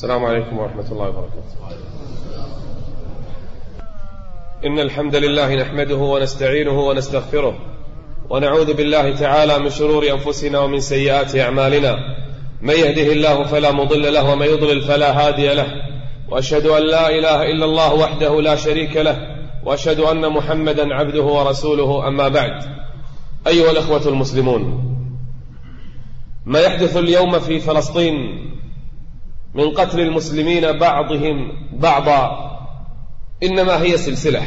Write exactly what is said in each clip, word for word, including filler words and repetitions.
السلام عليكم ورحمة الله وبركاته. إن الحمد لله نحمده ونستعينه ونستغفره ونعوذ بالله تعالى من شرور أنفسنا ومن سيئات أعمالنا، من يهده الله فلا مضل له ومن يضلل فلا هادي له، وأشهد أن لا إله إلا الله وحده لا شريك له، وأشهد أن محمدا عبده ورسوله. أما بعد، أيها الأخوة المسلمون، ما يحدث اليوم في فلسطين من قتل المسلمين بعضهم بعضا إنما هي سلسلة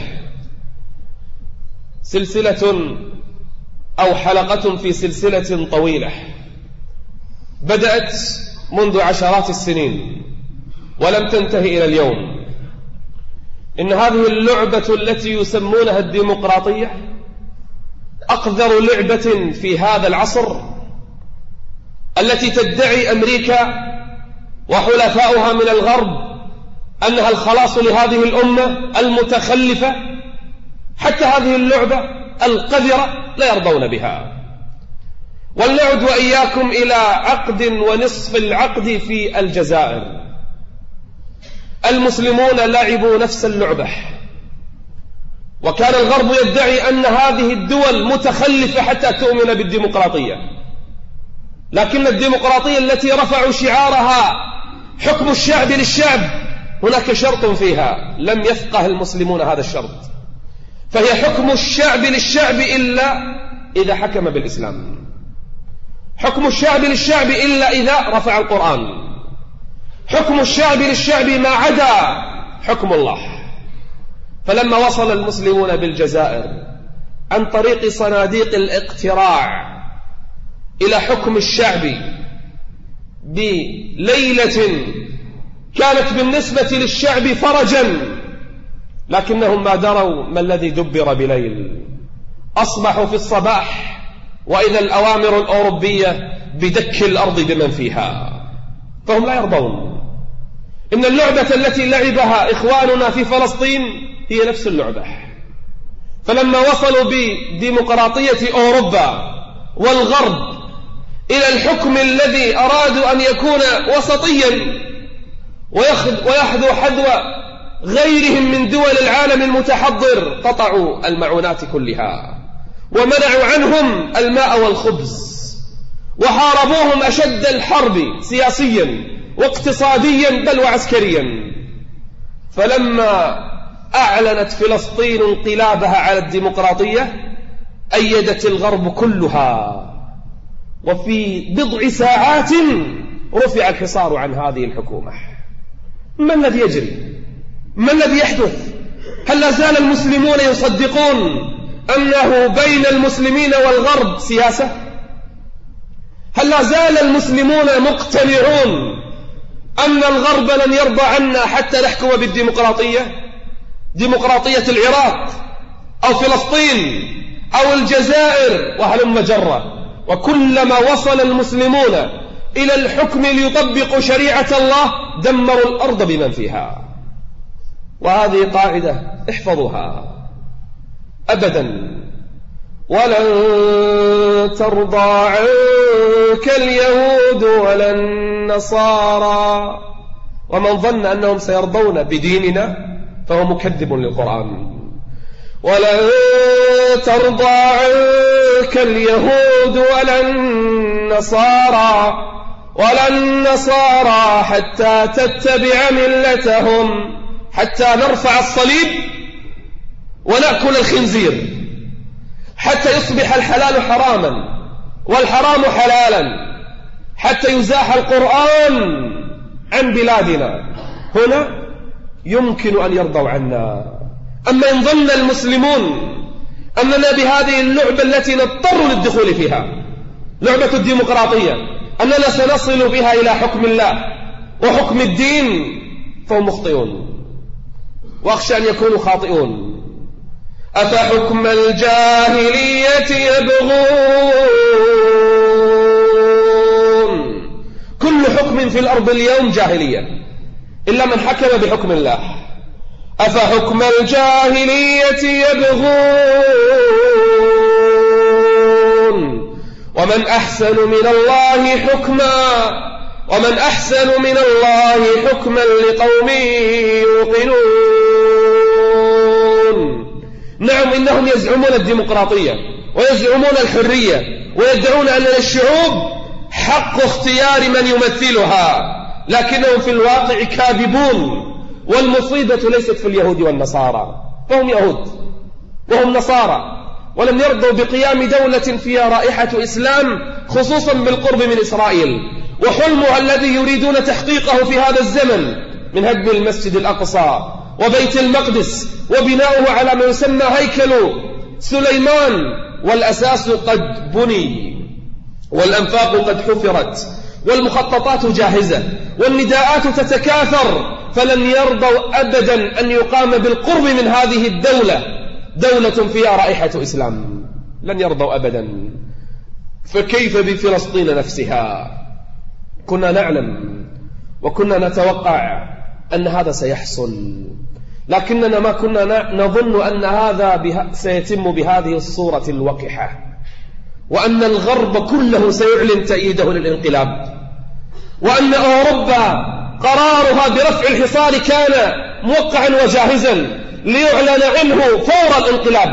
سلسلة أو حلقة في سلسلة طويلة بدأت منذ عشرات السنين ولم تنتهي إلى اليوم. إن هذه اللعبة التي يسمونها الديمقراطية أقذر لعبة في هذا العصر، التي تدعي أمريكا وحلفاؤها من الغرب أنها الخلاص لهذه الأمة المتخلفة. حتى هذه اللعبة القذرة لا يرضون بها. ولنعد وإياكم إلى عقد ونصف العقد في الجزائر. المسلمون لعبوا نفس اللعبة، وكان الغرب يدعي أن هذه الدول متخلفة حتى تؤمن بالديمقراطية، لكن الديمقراطية التي رفعوا شعارها حكم الشعب للشعب هناك شرط فيها لم يفقه المسلمون هذا الشرط، فهي حكم الشعب للشعب إلا إذا حكم بالإسلام، حكم الشعب للشعب إلا إذا رفع القرآن، حكم الشعب للشعب ما عدا حكم الله. فلما وصل المسلمون بالجزائر عن طريق صناديق الاقتراع إلى حكم الشعب بليلة كانت بالنسبة للشعب فرجا، لكنهم ما دروا ما الذي دبر بليل. أصبحوا في الصباح وإذا الأوامر الأوروبية بدك الأرض بمن فيها، فهم لا يرضون. إن اللعبة التي لعبها إخواننا في فلسطين هي نفس اللعبة. فلما وصلوا بديمقراطية أوروبا والغرب إلى الحكم الذي أرادوا أن يكون وسطيا ويحذو حذو غيرهم من دول العالم المتحضر، قطعوا المعونات كلها ومنعوا عنهم الماء والخبز وحاربوهم أشد الحرب سياسيا واقتصاديا بل وعسكريا. فلما أعلنت فلسطين انقلابها على الديمقراطية أيدت الغرب كلها، وفي بضع ساعات رفع الحصار عن هذه الحكومة. ما الذي يجري؟ ما الذي يحدث؟ هل لا زال المسلمون يصدقون أنه بين المسلمين والغرب سياسة؟ هل لا زال المسلمون مقتنعون أن الغرب لن يرضى عنا حتى نحكم بالديمقراطية؟ ديمقراطية العراق أو فلسطين أو الجزائر وهلم جرة. وكلما وصل المسلمون إلى الحكم ليطبقوا شريعة الله دمروا الأرض بمن فيها. وهذه قاعدة احفظوها أبدا: ولن ترضى عنك اليهود ولا النصارى. ومن ظن أنهم سيرضون بديننا فهو مكذب للقرآن. ولن ترضى عنك اليهود ولا النصارى ولا النصارى حتى تتبع ملتهم، حتى نرفع الصليب ونأكل الخنزير، حتى يصبح الحلال حراما والحرام حلالا، حتى يزاح القرآن عن بلادنا، هنا يمكن أن يرضوا عنا. أما إن ظن المسلمون أننا بهذه اللعبة التي نضطر للدخول فيها، لعبة الديمقراطية، أننا سنصل بها إلى حكم الله وحكم الدين، فهم مخطئون، وأخشى أن يكونوا خاطئون. أفحكم الجاهلية يبغون؟ كل حكم في الأرض اليوم جاهلية إلا من حكم بحكم الله. أفحكم الجاهلية يبغون ومن أحسن من الله حكما ومن أحسن من الله حكما لقوم يوقنون. نعم، إنهم يزعمون الديمقراطية ويزعمون الحرية ويدعون أن للشعوب حق اختيار من يمثلها، لكنهم في الواقع كاذبون. والمصيبة ليست في اليهود والنصارى، فهم يهود وهم نصارى ولم يرضوا بقيام دولة فيها رائحة إسلام، خصوصا بالقرب من إسرائيل، وحلمها الذي يريدون تحقيقه في هذا الزمن من هدم المسجد الأقصى وبيت المقدس وبناؤه على ما يسمى هيكل سليمان، والأساس قد بني والأنفاق قد حفرت والمخططات جاهزة والنداءات تتكاثر، فلن يرضوا أبدا أن يقام بالقرب من هذه الدولة دولة فيها رائحة إسلام، لن يرضوا أبدا. فكيف بفلسطين نفسها؟ كنا نعلم وكنا نتوقع أن هذا سيحصل، لكننا ما كنا نظن أن هذا سيتم بهذه الصورة الوقحة، وأن الغرب كله سيعلن تأييده للانقلاب، وأن أوروبا قرارها برفع الحصار كان موقعا وجاهزا ليعلن عنه فور الانقلاب.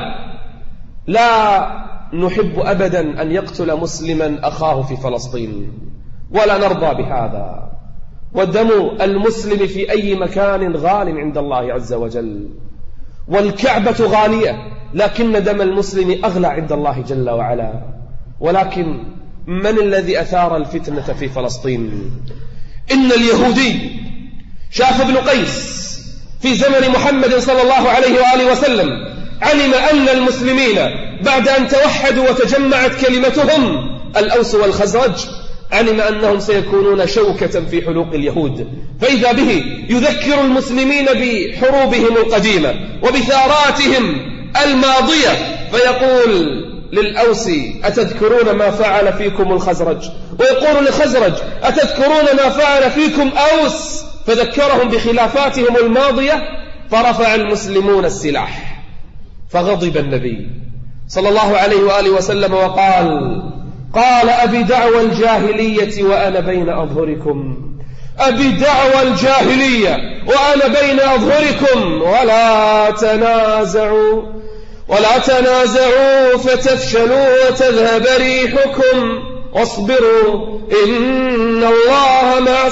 لا نحب أبدا أن يقتل مسلما أخاه في فلسطين، ولا نرضى بهذا. ودم المسلم في أي مكان غال عند الله عز وجل، والكعبة غالية، لكن دم المسلم أغلى عند الله جل وعلا. ولكن من الذي أثار الفتنة في فلسطين؟ إن اليهودي شاف ابن قيس في زمن محمد صلى الله عليه وآله وسلم علم أن المسلمين بعد أن توحدوا وتجمعت كلمتهم الأوس والخزرج، علم أنهم سيكونون شوكة في حلوق اليهود، فإذا به يذكر المسلمين بحروبهم القديمة وبثاراتهم الماضية، فيقول للأوس أتذكرون ما فعل فيكم الخزرج، ويقول للخزرج أتذكرون ما فعل فيكم أوس، فذكرهم بخلافاتهم الماضية، فرفع المسلمون السلاح. فغضب النبي صلى الله عليه وآله وسلم وقال قال أبي دعوى الجاهلية وأنا بين أظهركم، أبي دعوى الجاهلية وأنا بين أظهركم، ولا تنازعوا ولا تنازعوا فتفشلوا وتذهب ريحكم واصبروا إن الله مع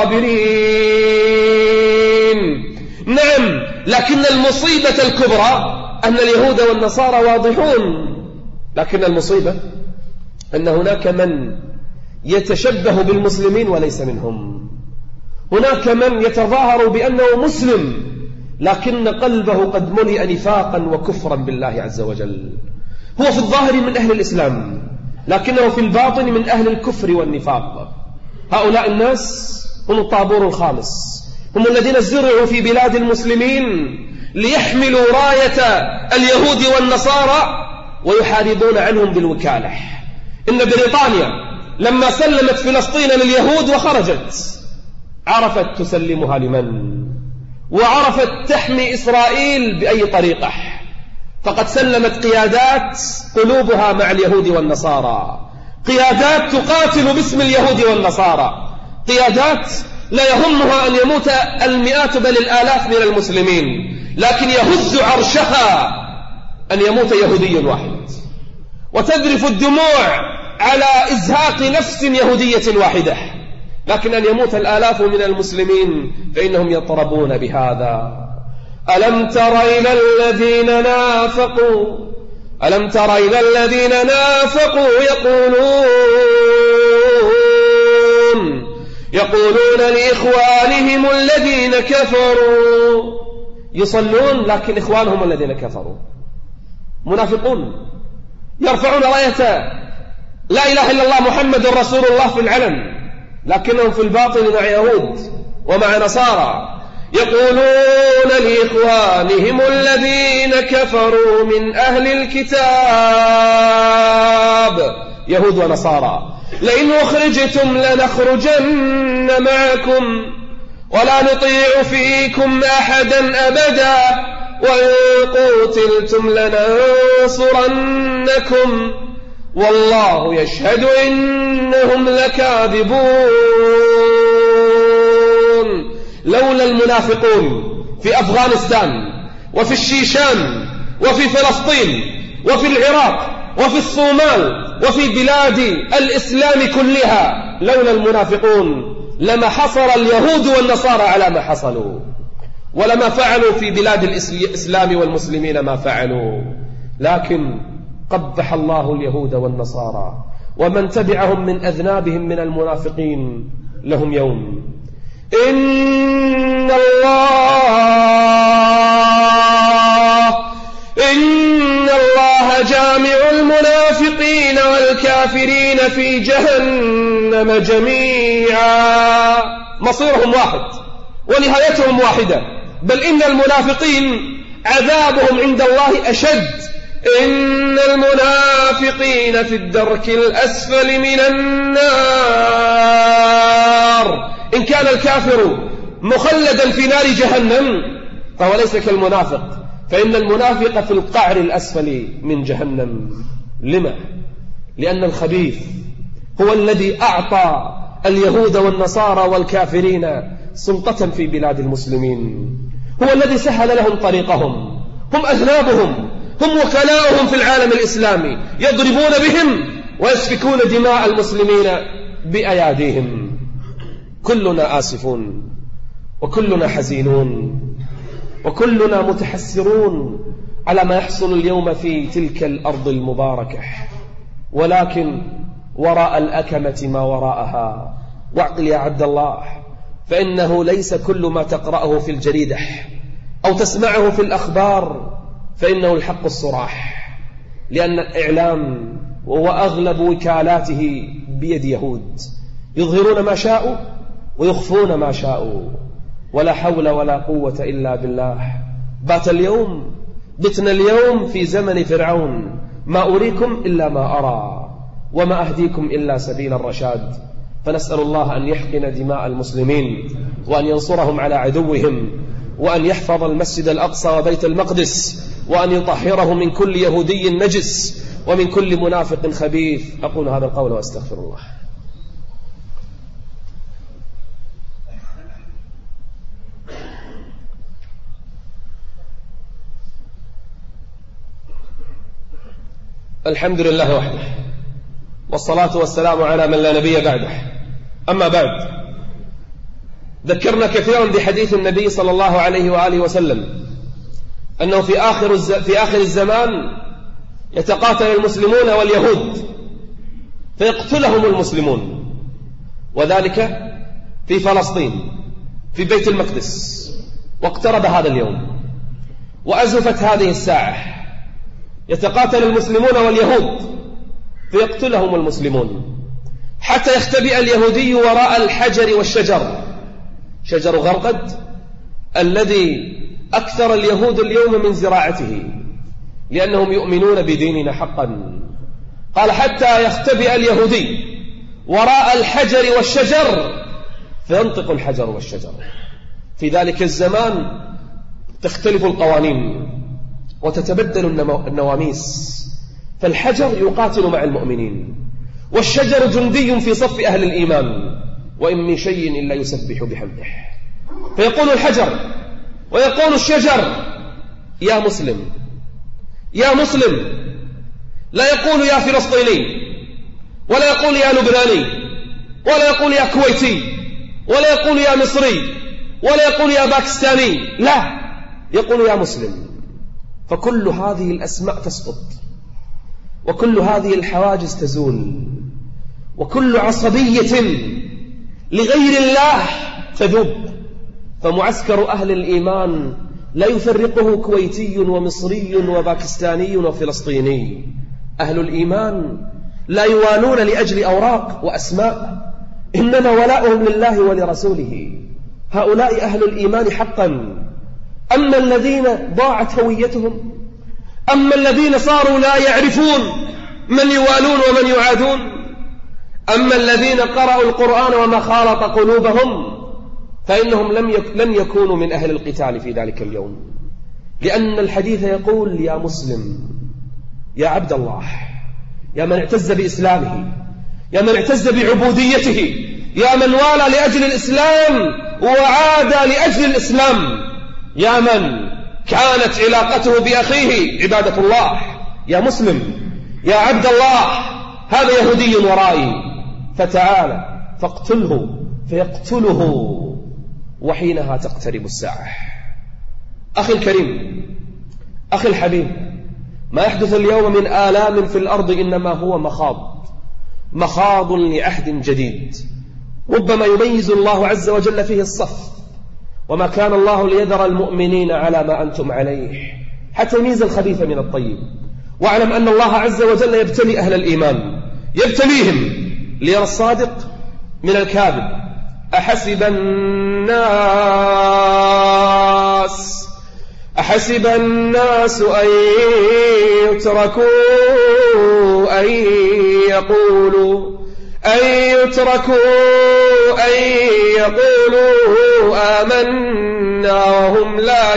الصابرين. نعم، لكن المصيبة الكبرى أن اليهود والنصارى واضحون، لكن المصيبة أن هناك من يتشبه بالمسلمين وليس منهم، هناك من يتظاهر بأنه مسلم لكن قلبه قد ملئ نفاقا وكفرا بالله عز وجل. هو في الظاهر من أهل الإسلام لكنه في الباطن من أهل الكفر والنفاق. هؤلاء الناس هم الطابور الخامس، هم الذين زرعوا في بلاد المسلمين ليحملوا راية اليهود والنصارى ويحاربون عنهم بالوكالة. إن بريطانيا لما سلمت فلسطين لليهود وخرجت عرفت تسلمها لمن، وعرفت تحمي إسرائيل بأي طريقة، فقد سلمت قيادات قلوبها مع اليهود والنصارى، قيادات تقاتل باسم اليهود والنصارى، قيادات لا يهمها أن يموت المئات بل الآلاف من المسلمين، لكن يهز عرشها أن يموت يهودي واحد، وتذرف الدموع على إزهاق نفس يهودية واحدة، لكن أن يموت الآلاف من المسلمين فإنهم يطربون بهذا. ألم تر إلى الذين نافقوا ألم تر إلى الذين نافقوا يقولون يقولون لإخوانهم الذين كفروا، يصلون لكن إخوانهم الذين كفروا منافقون، يرفعون راية لا إله إلا الله محمد رسول الله في العلن، لكنهم في الباطن مع يهود ومع نصارى. يقولون لإخوانهم الذين كفروا من أهل الكتاب، يهود ونصارى، لئن أخرجتم لنخرجن معكم ولا نطيع فيكم أحدا أبدا وإن قتلتم لننصرنكم والله يشهد إنهم لكاذبون. لولا المنافقون في أفغانستان وفي الشيشان وفي فلسطين وفي العراق وفي الصومال وفي بلاد الإسلام كلها، لولا المنافقون لما حصل اليهود والنصارى على ما حصلوا، ولما فعلوا في بلاد الإسلام والمسلمين ما فعلوا. لكن قبح الله اليهود والنصارى ومن تبعهم من أذنابهم من المنافقين لهم يوم. إن الله إن الله جامع المنافقين والكافرين في جهنم جميعا. مصيرهم واحد ونهايتهم واحدة، بل إن المنافقين عذابهم عند الله أشد. إن المنافقين في الدرك الأسفل من النار. إن كان الكافر مخلدا في نار جهنم فهو ليس كالمنافق، فإن المنافق في القعر الأسفل من جهنم. لما؟ لأن الخبيث هو الذي أعطى اليهود والنصارى والكافرين سلطة في بلاد المسلمين، هو الذي سهل لهم طريقهم، هم أذنابهم، هم وكلاؤهم في العالم الإسلامي، يضربون بهم ويسفكون دماء المسلمين بأياديهم. كلنا آسفون وكلنا حزينون وكلنا متحسرون على ما يحصل اليوم في تلك الأرض المباركة، ولكن وراء الأكمة ما وراءها. واعقل يا عبد الله، فإنه ليس كل ما تقرأه في الجريدة أو تسمعه في الأخبار فإنه الحق الصراح، لأن الإعلام وأغلب وكالاته بيد يهود، يظهرون ما شاءوا ويخفون ما شاءوا، ولا حول ولا قوة إلا بالله. بات اليوم بتنا اليوم في زمن فرعون، ما أريكم إلا ما أرى وما أهديكم إلا سبيل الرشاد. فنسأل الله أن يحقن دماء المسلمين وأن ينصرهم على عدوهم، وأن يحفظ المسجد الأقصى وبيت المقدس، وأن يطهره من كل يهودي نجس ومن كل منافق خبيث. أقول هذا القول وأستغفر الله. الحمد لله وحده، والصلاة والسلام على من لا نبي بعده. أما بعد، ذكرنا كثيرا بحديث النبي صلى الله عليه وآله وسلم أنه في آخر في آخر الزمان يتقاتل المسلمون واليهود فيقتلهم المسلمون، وذلك في فلسطين في بيت المقدس. واقترب هذا اليوم وأزفت هذه الساعة، يتقاتل المسلمون واليهود فيقتلهم المسلمون، حتى يختبئ اليهودي وراء الحجر والشجر، شجر غرقد الذي أكثر اليهود اليوم من زراعته، لأنهم يؤمنون بديننا حقا. قال حتى يختبئ اليهودي وراء الحجر والشجر فينطق الحجر والشجر. في ذلك الزمان تختلف القوانين وتتبدل النواميس، فالحجر يقاتل مع المؤمنين، والشجر جندي في صف أهل الإيمان، وإن من شيء إلا يسبح بحمده. فيقول الحجر ويقول الشجر يا مسلم يا مسلم، لا يقول يا فلسطيني، ولا يقول يا لبناني، ولا يقول يا كويتي، ولا يقول يا مصري، ولا يقول يا باكستاني، لا، يقول يا مسلم. فكل هذه الأسماء تسقط، وكل هذه الحواجز تزول، وكل عصبية لغير الله تذوب. فمعسكر أهل الإيمان لا يفرقه كويتي ومصري وباكستاني وفلسطيني. أهل الإيمان لا يوالون لأجل أوراق وأسماء، إنما ولاؤهم لله ولرسوله. هؤلاء أهل الإيمان حقا. أما الذين ضاعت هويتهم، أما الذين صاروا لا يعرفون من يوالون ومن يعادون، أما الذين قرأوا القرآن وما خالط قلوبهم، فإنهم لم يك لن يكونوا من أهل القتال في ذلك اليوم، لأن الحديث يقول يا مسلم، يا عبد الله، يا من اعتز بإسلامه، يا من اعتز بعبوديته، يا من والى لأجل الإسلام وعاد لأجل الإسلام، يا من كانت علاقته بأخيه عبادة الله. يا مسلم، يا عبد الله، هذا يهودي ورائي، فتعال فاقتله فيقتله، وحينها تقترب الساعة. أخي الكريم، أخي الحبيب، ما يحدث اليوم من آلام في الأرض إنما هو مخاض، مخاض لعهد جديد، ربما يميز الله عز وجل فيه الصف، وما كان الله ليذر المؤمنين على ما أنتم عليه حتى يميز الخبيث من الطيب. واعلم أن الله عز وجل يبتلي أهل الإيمان، يبتليهم ليرى الصادق من الكاذب. أحسب الناس أحسب الناس أن يتركوا أن يقولوا أن يتركوا أن يقولوا آمنا وهم لا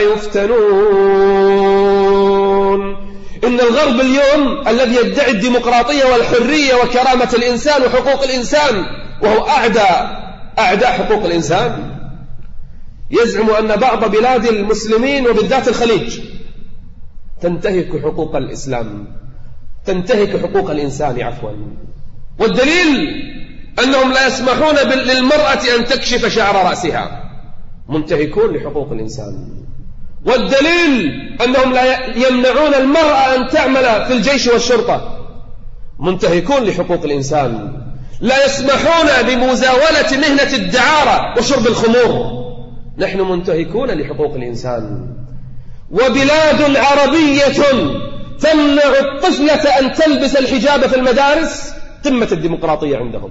يفتنون. إن الغرب اليوم الذي يدعي الديمقراطية والحرية وكرامة الإنسان وحقوق الإنسان، وهو أعداء أعداء حقوق الإنسان، يزعم أن بعض بلاد المسلمين وبالذات الخليج تنتهك حقوق الإسلام، تنتهك حقوق الإنسان عفوا. والدليل أنهم لا يسمحون للمرأة أن تكشف شعر رأسها، منتهكون لحقوق الإنسان. والدليل أنهم لا يمنعون المرأة أن تعمل في الجيش والشرطة، منتهكون لحقوق الإنسان. لا يسمحون بمزاولة مهنة الدعارة وشرب الخمور، نحن منتهكون لحقوق الإنسان. وبلاد عربية تمنع الطفلة أن تلبس الحجاب في المدارس، قمة الديمقراطية عندهم.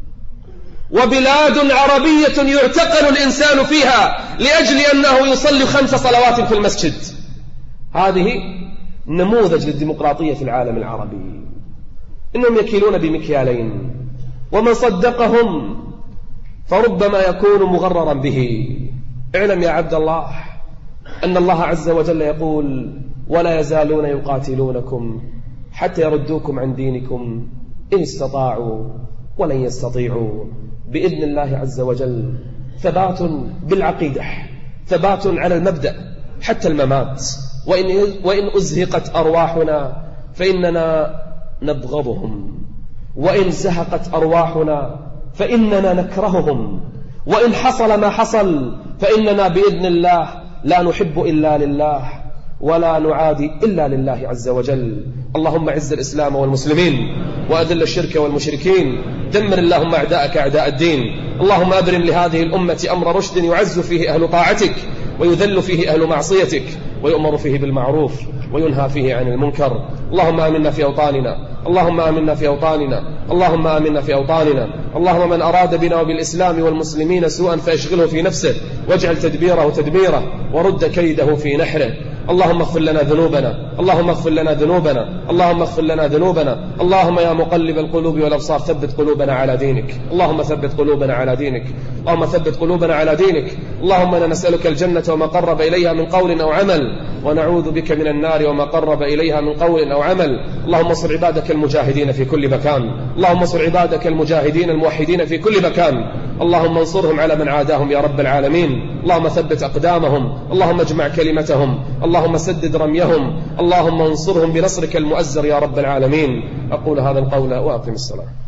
وبلاد عربية يعتقل الإنسان فيها لأجل أنه يصلي خمس صلوات في المسجد. هذه نموذج للديمقراطية في العالم العربي. إنهم يكيلون بمكيالين، ومن صدقهم فربما يكون مغررا به. اعلم يا عبد الله أن الله عز وجل يقول: ولا يزالون يقاتلونكم حتى يردوكم عن دينكم إن استطاعوا ولن يستطيعوا. بإذن الله عز وجل ثبات بالعقيدة، ثبات على المبدأ حتى الممات. وإن, وإن أزهقت أرواحنا فإننا نبغضهم، وإن زهقت أرواحنا فإننا نكرههم، وإن حصل ما حصل فإننا بإذن الله لا نحب إلا لله ولا نعادي إلا لله عز وجل. اللهم اعز الإسلام والمسلمين وأذل الشرك والمشركين، دمر اللهم أعداءك أعداء الدين. اللهم أبرم لهذه الأمة أمر رشد يعز فيه أهل طاعتك ويذل فيه أهل معصيتك، ويؤمر فيه بالمعروف وينهى فيه عن المنكر. اللهم آمنا في أوطاننا، اللهم آمنا في أوطاننا، اللهم آمنا في أوطاننا. اللهم من أراد بنا وبالإسلام والمسلمين سوءا فاشغله في نفسه، واجعل تدبيره تدميره، ورد كيده في نحره. اللهم اغفر لنا ذنوبنا، اللهم اغفر لنا ذنوبنا، اللهم اغفر لنا ذنوبنا. اللهم يا مقلب القلوب والأبصار ثبت قلوبنا على دينك، اللهم ثبت قلوبنا على دينك، اللهم ثبت قلوبنا على دينك. اللهم انا نسألك الجنة وما قرب إليها من قول أو عمل، ونعوذ بك من النار وما قرب إليها من قول أو عمل. اللهم انصر عبادك المجاهدين في كل مكان، اللهم انصر عبادك المجاهدين الموحدين في كل مكان. اللهم انصرهم على من عاداهم يا رب العالمين. اللهم ثبت أقدامهم، اللهم اجمع كلمتهم، اللهم سدد رميهم، اللهم انصرهم بنصرك المؤزر يا رب العالمين. أقول هذا القول وأقم الصلاة.